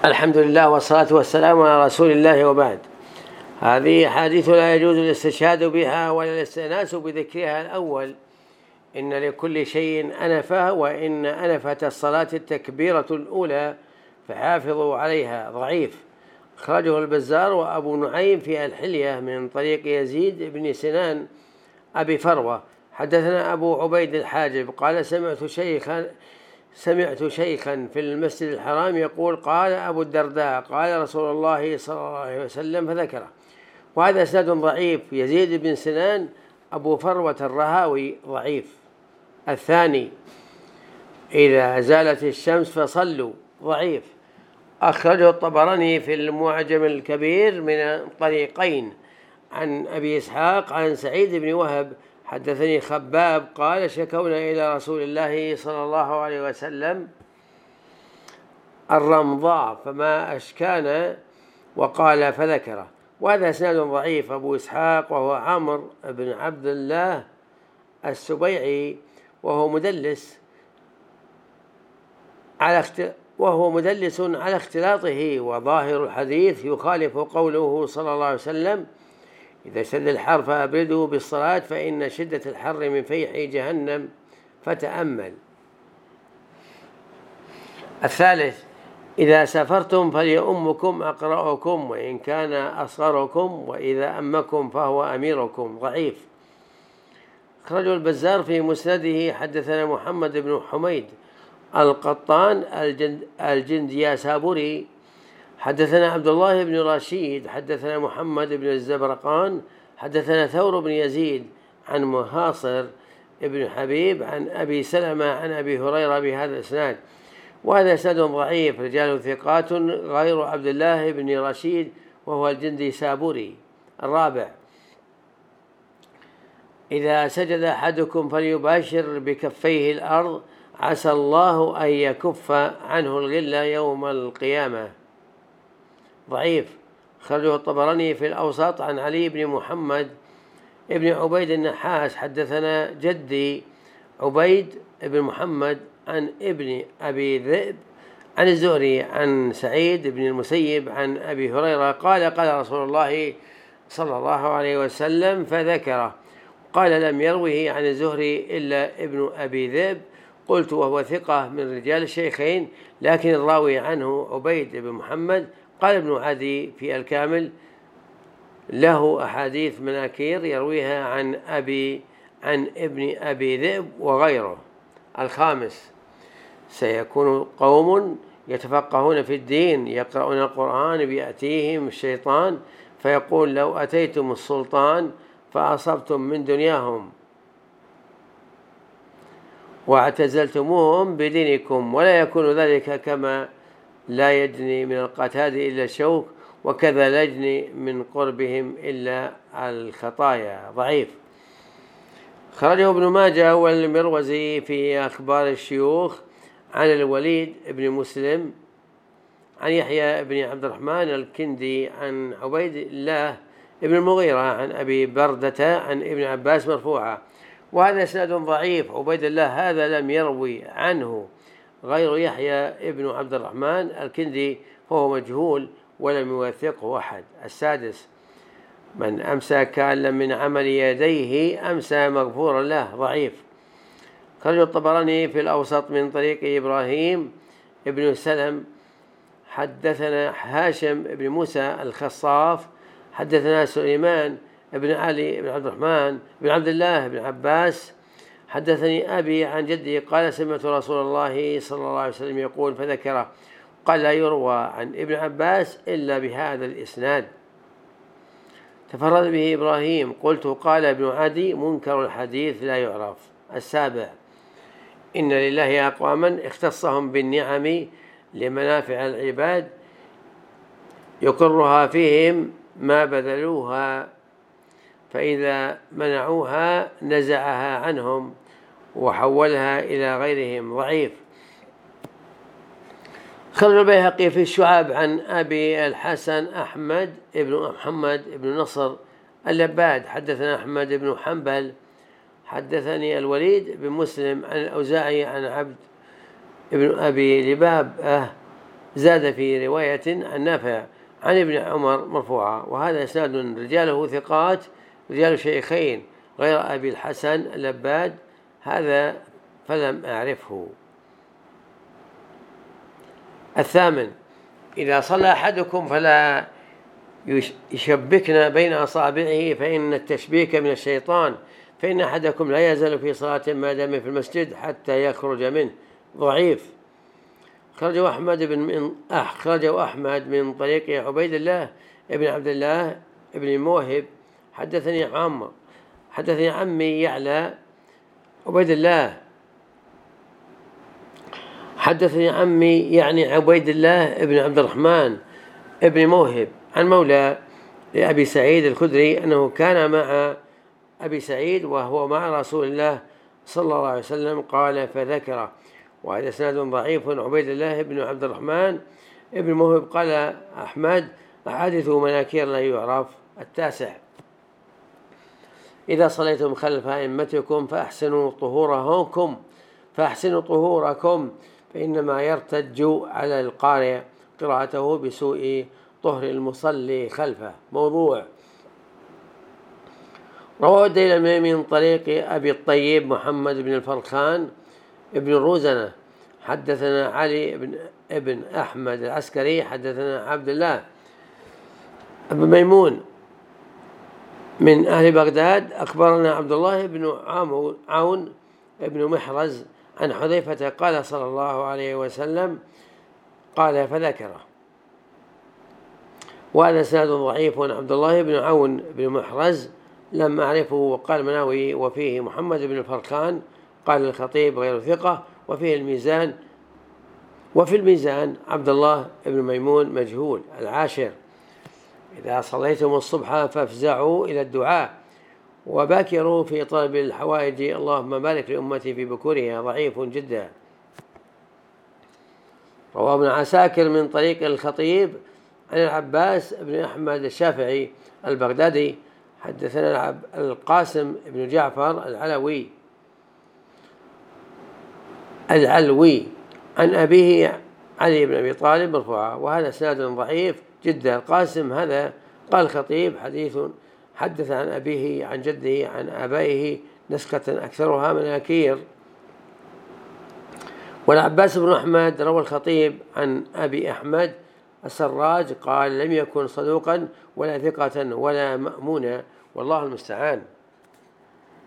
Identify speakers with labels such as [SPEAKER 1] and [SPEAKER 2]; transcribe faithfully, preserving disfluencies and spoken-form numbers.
[SPEAKER 1] الحمد لله والصلاة والسلام على رسول الله، وبعد. هذه حديث لا يجوز الاستشهاد بها ولا الاستئناس بذكرها. الأول: إن لكل شيء أنفة، وإن أنفة الصلاة التكبيرة الأولى فحافظوا عليها. ضعيف. أخرجه البزار وأبو نعيم في الحلية من طريق يزيد بن سنان أبي فروة. حدثنا أبو عبيد الحاجب قال: سمعت شيخا سمعت شيخا في المسجد الحرام يقول: قال أبو الدرداء: قال رسول الله صلى الله عليه وسلم، فذكره. وهذا إسناد ضعيف. يزيد بن سنان أبو فروة الرهاوي ضعيف. الثاني: إذا زالت الشمس فصلوا. ضعيف. أخرجه الطبراني في المعجم الكبير من طريقين عن أبي إسحاق عن سعيد بن وهب حدثني خباب قال: شكونا إلى رسول الله صلى الله عليه وسلم الرمضاء فما أشكانا، وقال فذكره. وهذا إسناد ضعيف. أبو إسحاق وهو عمرو بن عبد الله السبيعي وهو مدلس على اخت... وهو مدلس على اختلاطه، وظاهر الحديث يخالف قوله صلى الله عليه وسلم: إذا اشتد الحر فأبردوا بالصلاة فإن شدة الحر من فيح جهنم، فتأمل. الثالث: إذا سافرتم فليؤمكم أقرأكم وإن كان أصغركم، وإذا أمكم فهو أميركم. ضعيف. أخرجه البزار في مسنده. حدثنا محمد بن حميد القطان الجند الجندياسابوري حدثنا عبد الله بن رشيد حدثنا محمد بن الزبرقان حدثنا ثور بن يزيد عن مهاصر بن حبيب عن أبي سلمة عن أبي هريرة بهذا الإسناد. وهذا إسناد ضعيف، رجال ثقات غير عبد الله بن رشيد وهو الجنديسابوري. الرابع: إذا سجد أحدكم فليباشر بكفيه الأرض، عسى الله أن يكف عنه الغل يوم القيامة. ضعيف. خرجه الطبراني في الأوسط عن علي بن محمد ابن عبيد النحاس حدثنا جدي عبيد بن محمد عن ابن أبي ذئب عن الزهري عن سعيد بن المسيب عن أبي هريرة قال: قال رسول الله صلى الله عليه وسلم، فذكره. قال: لم يروه عن الزهري إلا ابن أبي ذئب. قلت: وهو ثقة من رجال الشيخين، لكن الراوي عنه عبيد بن محمد. قال ابن عدي في الكامل: له أحاديث مناكير يرويها عن أبي عن ابن أبي ذئب وغيره. الخامس: سيكون قوم يتفقهون في الدين يقرؤون القرآن بيأتيهم الشيطان فيقول: لو أتيتم السلطان فأصبتم من دنياهم واعتزلتموهم بدينكم، ولا يكون ذلك كما لا يجني من القتاد إلا الشوك، وكذا لا يجني من قربهم إلا الخطايا. ضعيف. خرجه ابن ماجه والمروزي في أخبار الشيوخ عن الوليد بن مسلم عن يحيى بن عبد الرحمن الكندي عن عبيد الله ابن المغيرة عن أبي بردة عن ابن عباس مرفوعة. وهذا إسناد ضعيف. عبيد الله هذا لم يروي عنه غير يحيى ابن عبد الرحمن الكندي، فهو مجهول ولم يوثقه أحد. السادس: من أمسى كالا من عمل يديه أمسى مغفورا له. ضعيف. خرج الطبراني في الأوسط من طريق إبراهيم ابن سلم حدثنا هاشم بن موسى الخصاف حدثنا سليمان بن علي بن عبد الرحمن بن عبد الله بن عباس حدثني أبي عن جدي قال: سمعت رسول الله صلى الله عليه وسلم يقول، فذكره. قال: لا يروى عن ابن عباس إلا بهذا الإسناد، تفرد به إبراهيم. قلت: قال ابن عدي: منكر الحديث لا يعرف. السابع: إن لله أقواما اختصهم بالنعم لمنافع العباد يقرها فيهم ما بذلوها، فإذا منعوها نزعها عنهم وحولها إلى غيرهم. ضعيف. خرج البيهقي في الشعاب عن أبي الحسن أحمد بن محمد بن نصر اللباد حدثنا أحمد بن حنبل حدثني الوليد بن مسلم عن الأوزاعي عن عبد ابن أبي لباب زاد في رواية عن نافع عن ابن عمر مرفوعا، وهذا إسناد رجاله ثقات رجال الشيخين غير أبي الحسن اللباد، هذا فلم أعرفه. الثامن: إذا صلى أحدكم فلا يشبكن بين أصابعه فإن التشبيك من الشيطان، فإن أحدكم لا يزال في صلاة ما دام في المسجد حتى يخرج منه. ضعيف. خرجه أحمد بن أخرجه أحمد من طريق عبيد الله ابن عبد الله ابن موهب حدثني عمرو حدثني عمي يعلى عبيد الله حدثني عمي يعني عبيد الله ابن عبد الرحمن ابن موهب عن مولى لأبي سعيد الخدري أنه كان مع أبي سعيد وهو مع رسول الله صلى الله عليه وسلم قال فذكره، وهذا إسناد ضعيف. عبيد الله بن عبد الرحمن ابن موهب قال أحمد أحاديث مناكير لا يعرف. التاسع: إذا صليتم خلف أئمتكم فأحسنوا طهوركم فأحسنوا طهوركم فإنما يرتج على القارئ قراءته بسوء طهر المصلي خلفه. موضوع. رواه الديلمي من طريق أبي الطيب محمد بن الفرخان ابن روزنة حدثنا علي بن ابن أحمد العسكري حدثنا عبد الله أبو ميمون من أهل بغداد أخبرنا عبد الله بن عون ابن محرز عن حذيفة قال صلى الله عليه وسلم قال فذكره، وهذا إسناد ضعيف. عبد الله بن عون بن محرز لم أعرفه. وقال مناوي وفيه محمد بن الفرخان قال الخطيب غير ثقة، وفيه الميزان وفي الميزان عبد الله بن ميمون مجهول. العاشر: إذا صليتم الصبح فافزعوا إلى الدعاء وباكروا في طلب الحوائج اللهم بارك لأمتي في بكورها. ضعيف جدا. رواه ابن عساكر من طريق الخطيب عن العباس بن أحمد الشافعي البغدادي حدثنا القاسم بن جعفر العلوي العلوي عن أبيه علي بن أبي طالب مرفوعا، وهذا إسناد ضعيف جدا. القاسم هذا قال الخطيب حديث حدث عن أبيه عن جده عن آبائه نسخة أكثرها مناكير. والعباس بن أحمد روى الخطيب عن أبي أحمد السراج قال لم يكن صدوقا ولا ثقة ولا مأمونا، والله المستعان.